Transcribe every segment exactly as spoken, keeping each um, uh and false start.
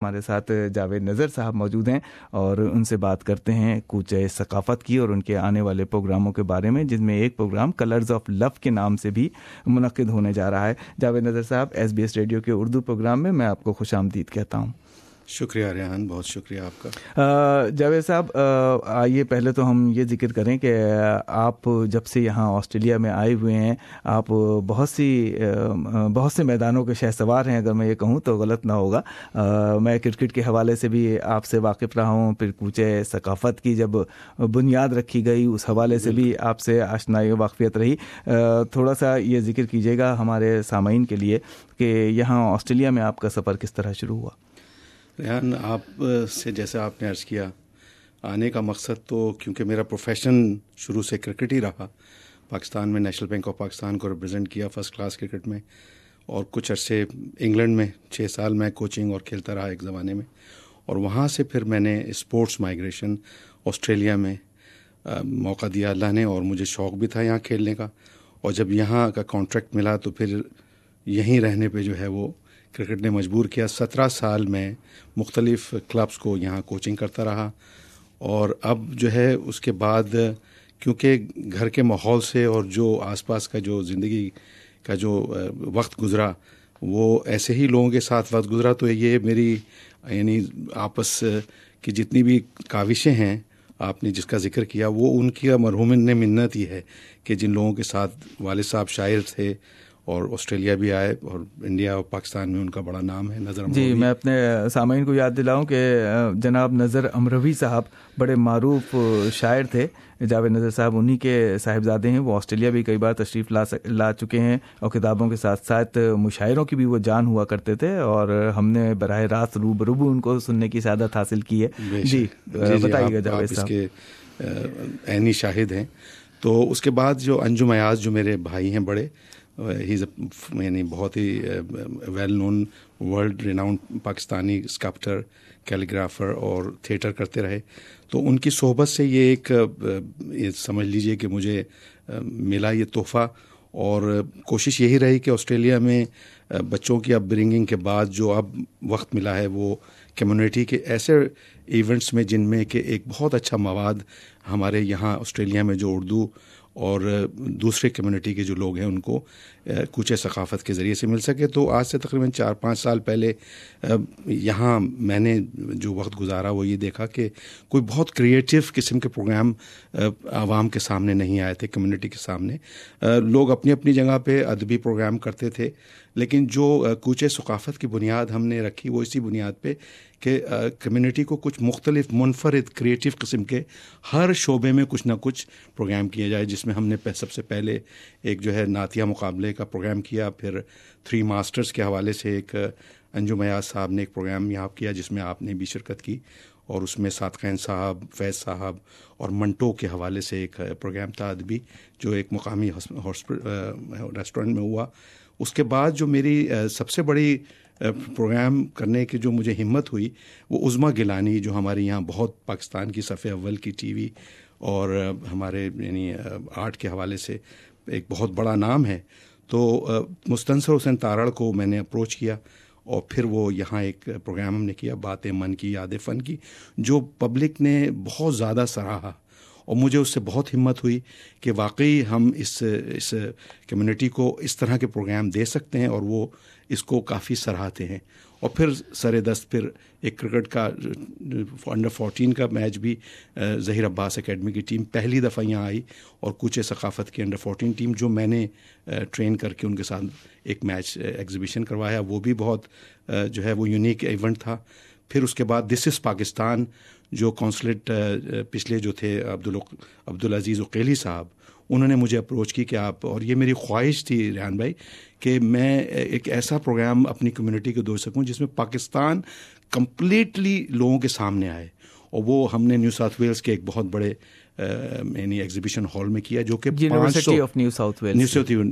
ہمارے ساتھ جاوید نذر صاحب موجود ہیں اور ان سے بات کرتے ہیں کوچے ثقافت کی اور ان کے آنے والے پروگراموں کے بارے میں، جن میں ایک پروگرام کلرز آف لو کے نام سے بھی منعقد ہونے جا رہا ہے۔ جاوید نذر صاحب، ایس بی ایس ریڈیو کے اردو پروگرام میں میں آپ کو خوش آمدید کہتا ہوں۔ شکریہ ریحان، بہت شکریہ آپ کا۔ جاوید صاحب، آئیے پہلے تو ہم یہ ذکر کریں کہ آپ جب سے یہاں آسٹریلیا میں آئے ہوئے ہیں، آپ بہت سی بہت سے میدانوں کے شہ سوار ہیں، اگر میں یہ کہوں تو غلط نہ ہوگا۔ میں کرکٹ کے حوالے سے بھی آپ سے واقف رہا ہوں، پھر کوچے ثقافت کی جب بنیاد رکھی گئی اس حوالے سے بھی آپ سے آشنائی و واقفیت رہی۔ تھوڑا سا یہ ذکر کیجیے گا ہمارے سامعین کے لیے کہ یہاں آسٹریلیا میں آپ کا سفر کس طرح شروع ہوا۔ ریحان، آپ سے جیسے آپ نے عرض کیا، آنے کا مقصد تو کیونکہ میرا پروفیشن شروع سے کرکٹ ہی رہا، پاکستان میں نیشنل بینک آف پاکستان کو ریپرزینٹ کیا فرسٹ کلاس کرکٹ میں، اور کچھ عرصے انگلینڈ میں چھ سال میں کوچنگ اور کھیلتا رہا ایک زمانے میں، اور وہاں سے پھر میں نے اسپورٹس مائیگریشن آسٹریلیا میں موقع دیا اللہ نے، اور مجھے شوق بھی تھا یہاں کھیلنے کا، اور جب یہاں کا کانٹریکٹ ملا تو پھر یہیں رہنے پہ جو ہے وہ کرکٹ نے مجبور کیا۔ سترہ سال میں مختلف کلبس کو یہاں کوچنگ کرتا رہا، اور اب جو ہے اس کے بعد کیونکہ گھر کے ماحول سے اور جو آس پاس کا جو زندگی کا جو وقت گزرا وہ ایسے ہی لوگوں کے ساتھ وقت گزرا، تو یہ میری یعنی آپس کی جتنی بھی کاوشیں ہیں آپ نے جس کا ذکر کیا، وہ ان کی مرحومن نے منت ہی ہے کہ جن لوگوں کے ساتھ والد صاحب شاعر تھے اور آسٹریلیا بھی آئے، اور انڈیا اور پاکستان میں ان کا بڑا نام ہے، نظر امروی۔ جی، میں اپنے سامعین کو یاد دلاؤں کہ جناب نظر امروی صاحب بڑے معروف شاعر تھے۔ جاوید نذر صاحب انہی کے صاحبزادے ہیں، وہ آسٹریلیا بھی کئی بار تشریف لا سک لا چکے ہیں، اور کتابوں کے ساتھ ساتھ مشاعروں کی بھی وہ جان ہوا کرتے تھے، اور ہم نے براہ راست روبرو ان کو سننے کی سعادت حاصل کی ہے۔ جی بتائیے گا جاوید صاحب۔ آپ اس کے عینی شاہد ہیں۔ تو اس کے بعد جو انجم ایاز جو میرے بھائی ہیں بڑے، ہی یعنی بہت ہی well known world renowned Pakistani sculptor, calligrapher اور تھیٹر کرتے رہے، تو ان کی صحبت سے یہ ایک یہ سمجھ لیجئے کہ مجھے ملا یہ تحفہ، اور کوشش یہی رہی کہ آسٹریلیا میں بچوں کی اپ برنگنگ کے بعد جو اب وقت ملا ہے وہ کمیونٹی کے ایسے ایونٹس میں جن میں کہ ایک بہت اچھا مواد ہمارے یہاں آسٹریلیا میں جو اردو اور دوسرے کمیونٹی کے جو لوگ ہیں ان کو کوچے ثقافت کے ذریعے سے مل سکے۔ تو آج سے تقریباً چار پانچ سال پہلے یہاں میں نے جو وقت گزارا وہ یہ دیکھا کہ کوئی بہت کریٹیو قسم کے پروگرام عوام کے سامنے نہیں آئے تھے، کمیونٹی کے سامنے۔ لوگ اپنی اپنی جگہ پہ ادبی پروگرام کرتے تھے، لیکن جو کوچے ثقافت کی بنیاد ہم نے رکھی وہ اسی بنیاد پہ کہ کمیونٹی کو کچھ مختلف منفرد کریٹیو قسم کے ہر شعبے میں کچھ نہ کچھ پروگرام کیا جائے، جس میں ہم نے سب سے پہلے ایک جو ہے نعتیہ مقابلے کا پروگرام کیا، پھر تھری ماسٹرز کے حوالے سے ایک انجم ایاز صاحب نے ایک پروگرام یہاں کیا جس میں آپ نے بھی شرکت کی، اور اس میں صادقین صاحب، فیض صاحب اور منٹو کے حوالے سے ایک پروگرام تھا ادبی جو ایک مقامی ریسٹورنٹ میں ہوا۔ اس کے بعد جو میری سب سے بڑی پروگرام کرنے کی جو مجھے ہمت ہوئی وہ عظمیٰ گیلانی، جو ہمارے یہاں بہت پاکستان کی صف اول کی ٹی وی اور ہمارے یعنی آرٹ کے حوالے سے ایک بہت بڑا نام ہے، تو مستنصر حسین تارڑ کو میں نے اپروچ کیا، اور پھر وہ یہاں ایک پروگرام ہم نے کیا باتیں من کی یاد فن کی، جو پبلک نے بہت زیادہ سراہا، اور مجھے اس سے بہت ہمت ہوئی کہ واقعی ہم اس اس کمیونٹی کو اس طرح کے پروگرام دے سکتے ہیں، اور وہ اس کو کافی سراہتے ہیں۔ اور پھر سر دست پھر ایک کرکٹ کا انڈر فورٹین کا میچ بھی ظہیر عباس اکیڈمی کی ٹیم پہلی دفعہ یہاں آئی، اور کوچے ثقافت کی انڈر فورٹین ٹیم جو میں نے ٹرین کر کے ان کے ساتھ ایک میچ ایگزیبیشن کروایا، وہ بھی بہت جو ہے وہ یونیک ایونٹ تھا۔ پھر اس کے بعد دس از پاکستان جو کونسلیٹ پچھلے جو تھے عبد عبدالعزیز عقیلی صاحب، انہوں نے مجھے اپروچ کی کہ آپ، اور یہ میری خواہش تھی ریحان بھائی کہ میں ایک ایسا پروگرام اپنی کمیونٹی کو دے سکوں جس میں پاکستان کمپلیٹلی لوگوں کے سامنے آئے، اور وہ ہم نے نیو ساؤتھ ویلز کے ایک بہت بڑے یعنی ایگزیبیشن ہال میں کیا، جو کہ University of New South Wales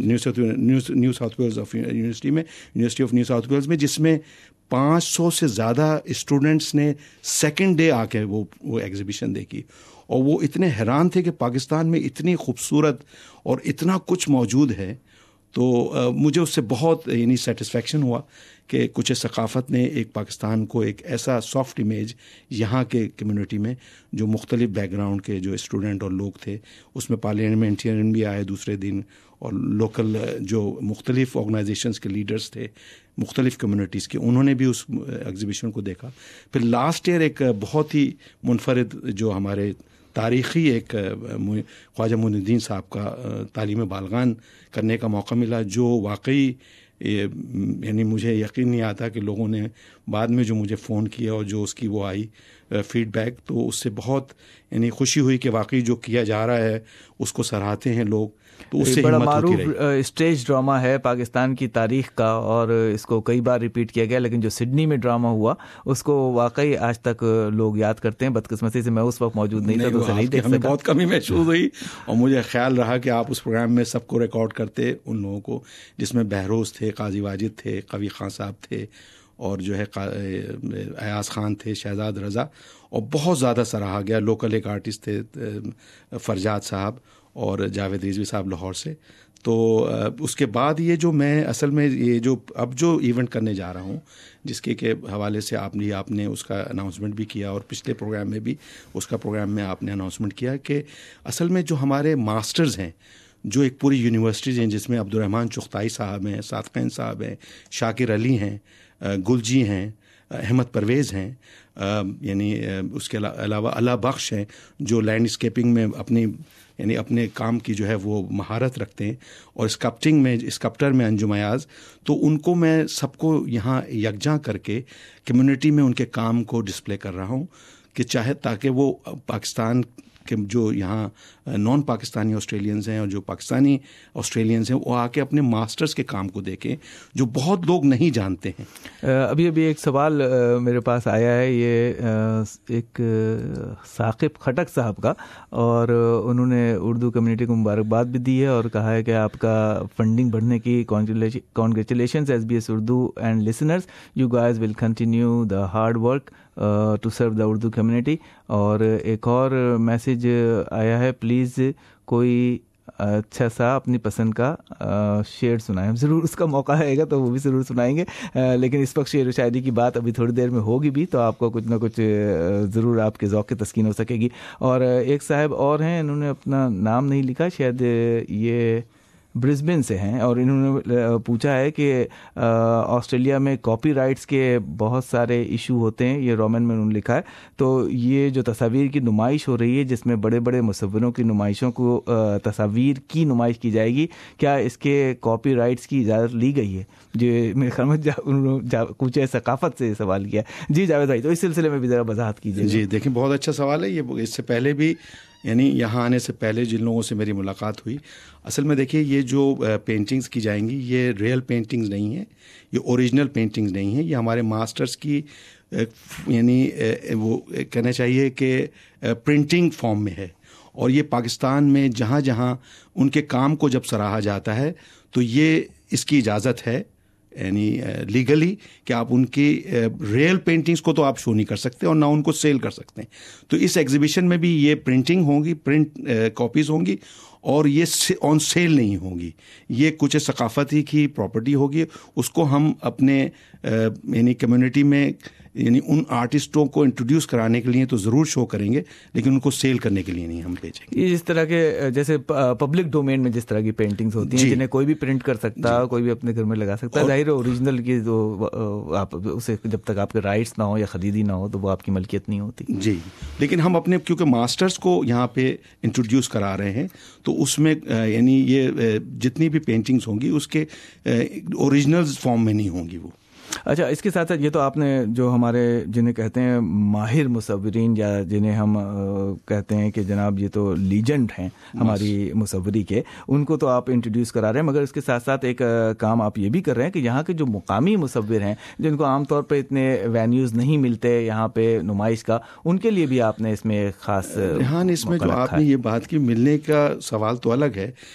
New South Wales of University میں University of New South Wales میں جس میں پانچ سو سے زیادہ اسٹوڈنٹس نے سیکنڈ ڈے آ کے وہ وہ ایگزیبیشن دیکھی، اور وہ اتنے حیران تھے کہ پاکستان میں اتنی خوبصورت اور اتنا کچھ موجود ہے۔ تو مجھے اس سے بہت یعنی سیٹسفیکشن ہوا کہ کچھ ثقافت نے ایک پاکستان کو ایک ایسا سافٹ امیج یہاں کے کمیونٹی میں جو مختلف بیک گراؤنڈ کے جو اسٹوڈنٹ اور لوگ تھے, اس میں پارلیمنٹرین بھی آئے دوسرے دن, اور لوکل جو مختلف آرگنائزیشنز کے لیڈرز تھے مختلف کمیونٹیز کے, انہوں نے بھی اس ایگزیبیشن کو دیکھا. پھر لاسٹ ایئر ایک بہت ہی منفرد جو ہمارے تاریخی ایک خواجہ معین الدین صاحب کا تعلیم بالغان کرنے کا موقع ملا, جو واقعی یعنی مجھے یقین نہیں آتا کہ لوگوں نے بعد میں جو مجھے فون کیا اور جو اس کی وہ آئی فیڈ بیک, تو اس سے بہت یعنی خوشی ہوئی کہ واقعی جو کیا جا رہا ہے اس کو سراہتے ہیں لوگ. تو اس سے بڑا معروف اسٹیج ڈراما ہے پاکستان کی تاریخ کا, اور اس کو کئی بار ریپیٹ کیا گیا, لیکن جو سڈنی میں ڈراما ہوا اس کو واقعی آج تک لوگ یاد کرتے ہیں. بدقسمتی سے میں اس وقت موجود نہیں تھا تو اسے نہیں دیکھ سکا. ہمیں بہت کمی محسوس ہوئی, اور مجھے خیال رہا کہ آپ اس پروگرام میں سب کو ریکارڈ کرتے, ان لوگوں کو جس میں بہروز تھے, قاضی واجد تھے, قوی خان صاحب تھے, اور جو ہے ایاز خان تھے, شہزاد رضا, اور بہت زیادہ سراہا گیا. لوکل ایک آرٹسٹ تھے فرجاد صاحب اور جاوید رضوی صاحب لاہور سے. تو اس کے بعد یہ جو میں اصل میں یہ جو اب جو ایونٹ کرنے جا رہا ہوں, جس کے کے حوالے سے آپ نے آپ نے اس کا اناؤنسمنٹ بھی کیا, اور پچھلے پروگرام میں بھی اس کا پروگرام میں آپ نے اناؤنسمنٹ کیا, کہ اصل میں جو ہمارے ماسٹرز ہیں جو ایک پوری یونیورسٹیز ہیں, جس میں عبدالرحمن چغتائی صاحب ہیں, صادقین صاحب ہیں, شاکر علی ہیں, گلجی ہیں, احمد پرویز ہیں, یعنی اس کے علاوہ اللہ بخش ہیں جو لینڈسکیپنگ میں اپنی یعنی اپنے کام کی جو ہے وہ مہارت رکھتے ہیں, اور اسکلپٹنگ میں اسکلپٹر میں انجم ایاز. تو ان کو میں سب کو یہاں یکجاں کر کے کمیونٹی میں ان کے کام کو ڈسپلے کر رہا ہوں, کہ چاہے تاکہ وہ پاکستان کہ جو یہاں نان پاکستانی آسٹریلینز ہیں اور جو پاکستانی آسٹریلینز ہیں وہ آ کے اپنے ماسٹرز کے کام کو دیکھیں, جو بہت لوگ نہیں جانتے ہیں. ابھی ابھی ایک سوال میرے پاس آیا ہے, یہ ایک ثاقب خٹک صاحب کا, اور انہوں نے اردو کمیونٹی کو مبارکباد بھی دی ہے, اور کہا ہے کہ آپ کا فنڈنگ بڑھنے کی congratulations S B S Urdu and listeners, you guys will continue the hard work to serve the Urdu community. اور ایک اور میسیج آیا ہے, پلیز کوئی اچھا سا اپنی پسند کا شعر سنائیں. ضرور اس کا موقع آئے گا تو وہ بھی ضرور سنائیں گے, لیکن اس وقت شعر و شاعری کی بات ابھی تھوڑی دیر میں ہوگی بھی, تو آپ کو کچھ نہ کچھ ضرور آپ کے ذوق کی تسکین ہو سکے گی. اور ایک صاحب اور ہیں, انہوں نے اپنا نام نہیں لکھا, شاید یہ برسبن سے ہیں, اور انہوں نے پوچھا ہے کہ آسٹریلیا میں کاپی رائٹس کے بہت سارے ایشو ہوتے ہیں, یہ رومن میں انہوں نے لکھا ہے. تو یہ جو تصاویر کی نمائش ہو رہی ہے, جس میں بڑے بڑے مصوروں کی نمائشوں کو تصاویر کی نمائش کی جائے گی, کیا اس کے کاپی رائٹس کی اجازت لی گئی ہے؟ جو میرے خیال میں کچھ ثقافت سے سوال کیا. جی جاوید بھائی, تو اس سلسلے میں بھی ذرا وضاحت کیجیے. جی دیکھیں, بہت اچھا سوال ہے یہ. اس سے پہلے بھی یعنی یہاں آنے سے پہلے جن لوگوں سے میری ملاقات ہوئی, اصل میں دیکھیے یہ جو پینٹنگز کی جائیں گی یہ ریئل پینٹنگز نہیں ہیں, یہ اوریجنل پینٹنگز نہیں ہیں, یہ ہمارے ماسٹرز کی یعنی وہ کہنا چاہیے کہ پرنٹنگ فارم میں ہے. اور یہ پاکستان میں جہاں جہاں ان کے کام کو جب سراہا جاتا ہے تو یہ اس کی اجازت ہے یعنی لیگلی کہ آپ ان کی ریئل پینٹنگز کو تو آپ شو نہیں کر سکتے اور نہ ان کو سیل کر سکتے ہیں. تو اس ایگزیبیشن میں بھی یہ پرنٹنگ ہوں گی, پرنٹ کاپیز ہوں گی, اور یہ آن سیل نہیں ہوں گی. یہ کچھ ثقافتی کی پراپرٹی ہوگی, اس کو ہم اپنے یعنی کمیونٹی میں یعنی ان آرٹسٹوں کو انٹروڈیوس کرانے کے لیے تو ضرور شو کریں گے, لیکن ان کو سیل کرنے کے لیے نہیں ہم بھیجیں گے. اس طرح کے جیسے پبلک ڈومین میں جس طرح کی پینٹنگز ہوتی ہیں, جی, جنہیں کوئی بھی پرنٹ کر سکتا, جی, کوئی بھی اپنے گھر میں لگا سکتا ہے, ظاہر ہے اوریجنل کی جو آپ اسے جب تک آپ کے رائٹس نہ ہو یا خریدی نہ ہو تو وہ آپ کی ملکیت نہیں ہوتی. جی, لیکن ہم اپنے کیونکہ ماسٹرز کو یہاں پہ انٹروڈیوس کرا رہے ہیں تو اس میں یعنی یہ جتنی بھی پینٹنگز ہوں گی اس کے اوریجنل فارم میں نہیں ہوں گی وہ. اچھا, اس کے ساتھ یہ تو آپ نے جو ہمارے جنہیں کہتے ہیں ماہر مصورین یا جنہیں ہم کہتے ہیں کہ جناب یہ تو لیجنڈ ہیں ہماری مصوری کے, ان کو تو آپ انٹروڈیوس کرا رہے ہیں, مگر اس کے ساتھ ساتھ ایک کام آپ یہ بھی کر رہے ہیں کہ یہاں کے جو مقامی مصور ہیں جن کو عام طور پہ اتنے وینیوز نہیں ملتے یہاں پہ نمائش کا, ان کے لیے بھی آپ نے اس میں خاص ریحان, اس میں جو آپ نے یہ بات کی ملنے کا سوال تو الگ ہے,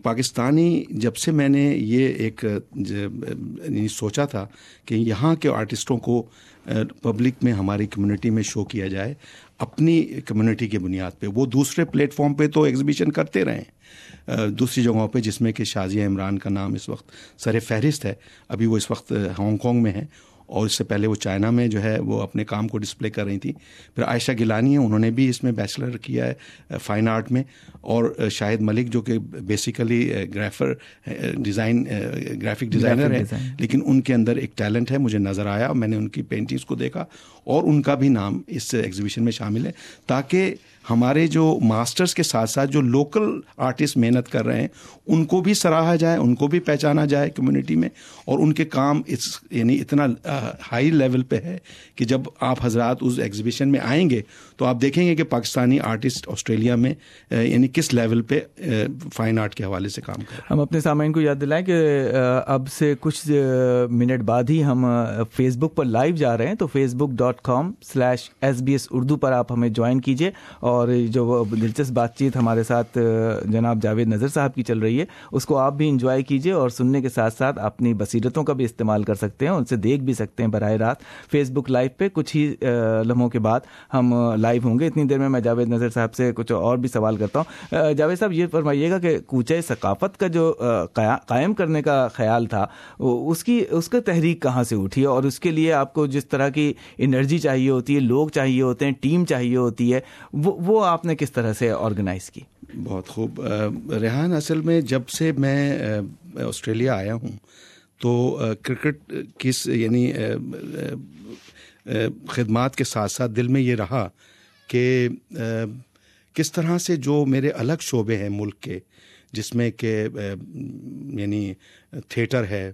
پاکستانی جب سے میں نے یہ ایک سوچا تھا کہ یہاں کے آرٹسٹوں کو پبلک میں ہماری کمیونٹی میں شو کیا جائے اپنی کمیونٹی کی بنیاد پہ. وہ دوسرے پلیٹ فارم پہ تو ایگزیبیشن کرتے رہیں دوسری جگہوں پہ, جس میں کہ شازیہ عمران کا نام اس وقت سر فہرست ہے. ابھی وہ اس وقت ہانگ کانگ میں ہے اور اس سے پہلے وہ چائنا میں جو ہے وہ اپنے کام کو ڈسپلے کر رہی تھیں. پھر عائشہ گیلانی ہیں, انہوں نے بھی اس میں بیچلر کیا ہے فائن آرٹ میں. اور شاہد ملک جو کہ بیسیکلی گرافر ڈیزائن گرافک ڈیزائنر ہے, لیکن ان کے اندر ایک ٹیلنٹ ہے, مجھے نظر آیا. میں نے ان کی پینٹنگز کو دیکھا اور ان کا بھی نام اس ایگزیبیشن میں شامل ہے, تاکہ ہمارے جو ماسٹرز کے ساتھ ساتھ جو لوکل آرٹسٹ محنت کر رہے ہیں ان کو بھی سراہا جائے, ان کو بھی پہچانا جائے کمیونٹی میں. اور ان کے کام اس یعنی اتنا ہائی لیول پہ ہے کہ جب آپ حضرات اس ایگزیبیشن میں آئیں گے تو آپ دیکھیں گے کہ پاکستانی آرٹسٹ آسٹریلیا میں یعنی کس لیول پہ فائن آرٹ کے حوالے سے کام کر رہے ہیں. ہم اپنے سامعین کو یاد دلائیں کہ اب سے کچھ منٹ بعد ہی ہم فیس بک پر لائیو جا رہے ہیں, تو Facebook dot com slash S B S Urdu پر آپ ہمیں جوائن کیجیے. اور جو دلچسپ بات چیت ہمارے ساتھ جناب جاوید نذر صاحب کی چل رہی ہے اس کو آپ بھی انجوائے کیجیے, اور سننے کے ساتھ ساتھ اپنی بصیرتوں کا بھی استعمال کر سکتے ہیں, ان سے دیکھ بھی سکتے ہیں براہ راست فیس بک لائیو پہ. کچھ ہی لمحوں کے بعد ہم لائیو ہوں گے. اتنی دیر میں میں جاوید نذر صاحب سے کچھ اور بھی سوال کرتا ہوں. جاوید صاحب, یہ فرمائیے گا کہ کوچہ ثقافت کا جو قائم کرنے کا خیال تھا اس کی اس کا تحریک کہاں سے اٹھی, اور اس کے لیے آپ کو جس طرح کی انرجی چاہیے ہوتی ہے, لوگ چاہیے ہوتے ہیں, ٹیم چاہیے ہوتی ہے, وہ وہ آپ نے کس طرح سے آرگنائز کی؟ بہت خوب ریحان. اصل میں جب سے میں آسٹریلیا آیا ہوں تو کرکٹ کس یعنی خدمات کے ساتھ ساتھ دل میں یہ رہا کہ کس طرح سے جو میرے الگ شعبے ہیں ملک کے, جس میں کہ یعنی تھیٹر ہے,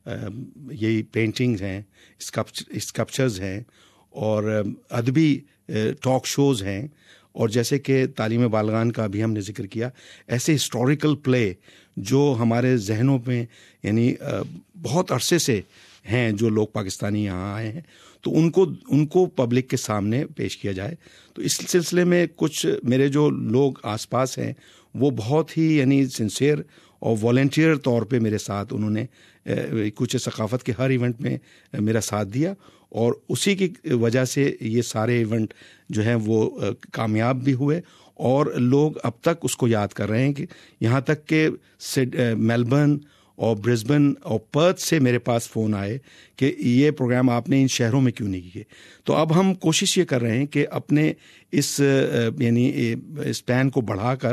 یہی پینٹنگز ہیں, اسکلپچرز ہیں, اور ادبی ٹاک شوز ہیں, اور جیسے کہ تعلیم بالغان کا بھی ہم نے ذکر کیا, ایسے ہسٹوریکل پلے جو ہمارے ذہنوں میں یعنی بہت عرصے سے ہیں, جو لوگ پاکستانی یہاں آئے ہیں, تو ان کو ان کو پبلک کے سامنے پیش کیا جائے. تو اس سلسلے میں کچھ میرے جو لوگ آس پاس ہیں وہ بہت ہی یعنی سنسیئر اور والنٹیئر طور پہ میرے ساتھ انہوں نے کچھ ثقافت کے ہر ایونٹ میں میرا ساتھ دیا, اور اسی کی وجہ سے یہ سارے ایونٹ جو ہیں وہ کامیاب بھی ہوئے, اور لوگ اب تک اس کو یاد کر رہے ہیں. کہ یہاں تک کہ میلبرن اور برسبن اور پرتھ سے میرے پاس فون آئے کہ یہ پروگرام آپ نے ان شہروں میں کیوں نہیں کیے. تو اب ہم کوشش یہ کر رہے ہیں کہ اپنے اس یعنی اسپین کو بڑھا کر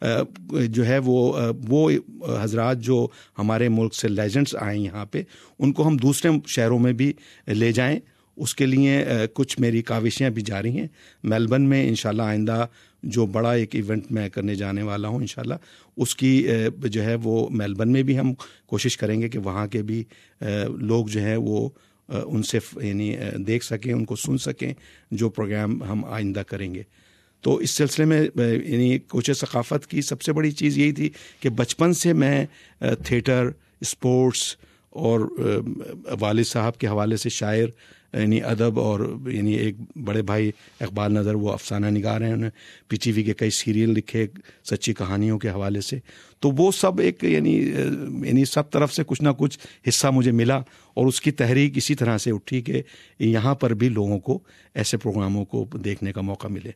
جو ہے وہ وہ حضرات جو ہمارے ملک سے لیجنڈس آئے یہاں پہ, ان کو ہم دوسرے شہروں میں بھی لے جائیں. اس کے لیے کچھ میری کاوشیں بھی جاری ہیں. میلبرن میں انشاءاللہ آئندہ جو بڑا ایک ایونٹ میں کرنے جانے والا ہوں انشاءاللہ, اس کی جو ہے وہ میلبرن میں بھی ہم کوشش کریں گے کہ وہاں کے بھی لوگ جو ہیں وہ ان سے یعنی دیکھ سکیں, ان کو سن سکیں جو پروگرام ہم آئندہ کریں گے. تو اس سلسلے میں یعنی کوچہ ثقافت کی سب سے بڑی چیز یہی تھی کہ بچپن سے میں تھیٹر, اسپورٹس اور والد صاحب کے حوالے سے شاعر یعنی ادب, اور یعنی ایک بڑے بھائی اقبال نظر وہ افسانہ نگار ہیں, انہوں نے پی ٹی وی کے کئی سیریل لکھے سچی کہانیوں کے حوالے سے. تو وہ سب ایک یعنی یعنی سب طرف سے کچھ نہ کچھ حصہ مجھے ملا, اور اس کی تحریک اسی طرح سے اٹھی کہ یہاں پر بھی لوگوں کو ایسے پروگراموں کو دیکھنے کا موقع ملے.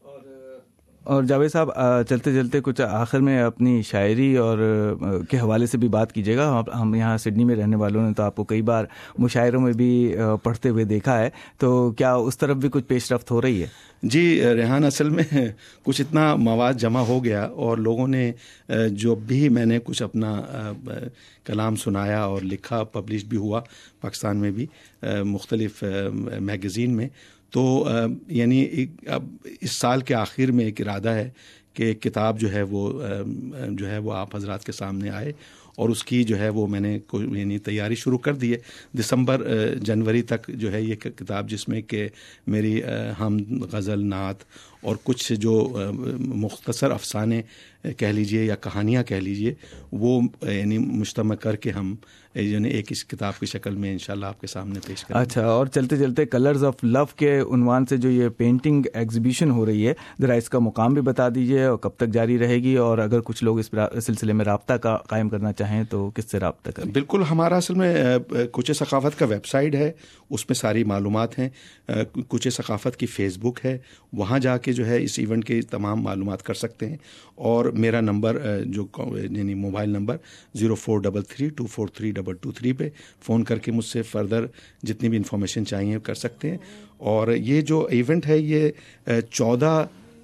اور جاوید صاحب, چلتے چلتے کچھ آخر میں اپنی شاعری اور کے حوالے سے بھی بات کیجیے گا. ہم یہاں سڈنی میں رہنے والوں نے تو آپ کو کئی بار مشاعروں میں بھی پڑھتے ہوئے دیکھا ہے, تو کیا اس طرف بھی کچھ پیش رفت ہو رہی ہے؟ جی ریحان, اصل میں کچھ اتنا مواد جمع ہو گیا, اور لوگوں نے جو بھی میں نے کچھ اپنا کلام سنایا اور لکھا, پبلش بھی ہوا پاکستان میں بھی مختلف میگزین میں. تو یعنی اب اس سال کے آخر میں ایک ارادہ ہے کہ کتاب جو ہے وہ جو ہے وہ آپ حضرات کے سامنے آئے, اور اس کی جو ہے وہ میں نے یعنی تیاری شروع کر دی ہے. دسمبر جنوری تک جو ہے یہ کتاب, جس میں کہ میری حمد, غزل, نعت اور کچھ جو مختصر افسانے کہہ لیجئے یا کہانیاں کہہ لیجئے وہ یعنی مجتمع کر کے ہم یعنی ایک اس کتاب کی شکل میں انشاءاللہ آپ کے سامنے پیش کریں. اچھا, اور چلتے چلتے کلرز آف لو کے عنوان سے جو یہ پینٹنگ ایگزیبیشن ہو رہی ہے, ذرا اس کا مقام بھی بتا دیجئے اور کب تک جاری رہے گی, اور اگر کچھ لوگ اس سلسلے میں رابطہ کا قائم کرنا چاہیں تو کس سے رابطہ کریں؟ بالکل, ہمارا اصل میں کوچے ثقافت کا ویب سائٹ ہے, اس میں ساری معلومات ہیں. کوچے ثقافت کی فیس بک ہے, وہاں جا کے جو ہے اس ایونٹ کے تمام معلومات کر سکتے ہیں. اور میرا نمبر جو یعنی mobile number zero four double three two four three double two three پہ فون کر کے مجھ سے فردر جتنی بھی انفارمیشن چاہیے کر سکتے ہیں. اور یہ جو ایونٹ ہے یہ چودہ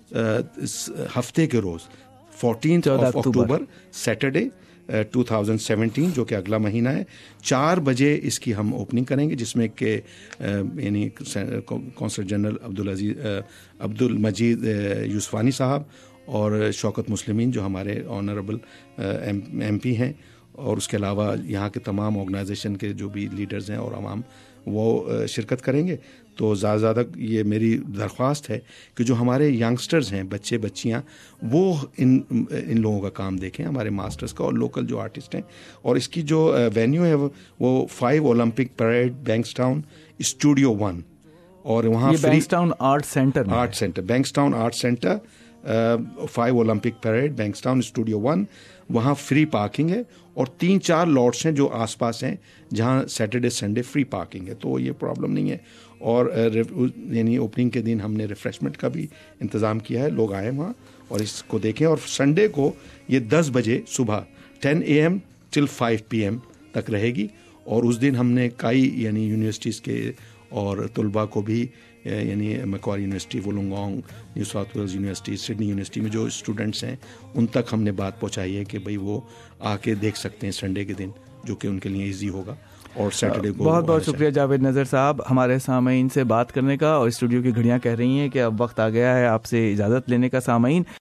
ہفتے کے روز fourteen October Saturday two thousand seventeen جو کہ اگلا مہینہ ہے, چار بجے اس کی ہم اوپننگ کریں گے, جس میں کہ یعنی کونسل جنرل عبدالعزیز عبد المجید یوسفانی صاحب اور شوکت مسلمین جو ہمارے آنریبل ایم پی ہیں, اور اس کے علاوہ یہاں کے تمام آرگنائزیشن کے جو بھی لیڈرز ہیں اور عوام وہ شرکت کریں گے. تو زیادہ زیادہ یہ میری درخواست ہے کہ جو ہمارے ینگسٹرز ہیں, بچے بچیاں, وہ ان ان لوگوں کا کام دیکھیں, ہمارے ماسٹرز کا اور لوکل جو آرٹسٹ ہیں. اور اس کی جو وینیو ہے وہ five Olympic Parade Bankstown studio one, اور وہاں Bankstown art centre art centre Bankstown art centre five Olympic Parade Bankstown studio one, وہاں فری پارکنگ ہے. اور تین چار لاٹس ہیں جو آس پاس ہیں جہاں سیٹرڈے سنڈے فری پارکنگ ہے, تو یہ پرابلم نہیں ہے. اور یعنی اوپننگ کے دن ہم نے ریفریشمنٹ کا بھی انتظام کیا ہے, لوگ آئیں وہاں اور اس کو دیکھیں. اور سنڈے کو یہ دس بجے صبح ten A M till five P M تک رہے گی. اور اس دن ہم نے کئی یعنی یونیورسٹیز کے اور طلباء کو بھی یعنی Macquarie University, Wollongong, New South Wales University, Sydney University میں جو اسٹوڈنٹس ہیں ان تک ہم نے بات پہنچائی ہے کہ بھئی وہ آ کے دیکھ سکتے ہیں سنڈے کے دن, جو کہ ان کے لیے ایزی ہوگا. اور سیٹرڈے کو بہت بہت شکریہ جاوید نذر صاحب ہمارے سامعین سے بات کرنے کا, اور اسٹوڈیو کی گھڑیاں کہہ رہی ہیں کہ اب وقت آ گیا ہے آپ سے اجازت لینے کا. سامعین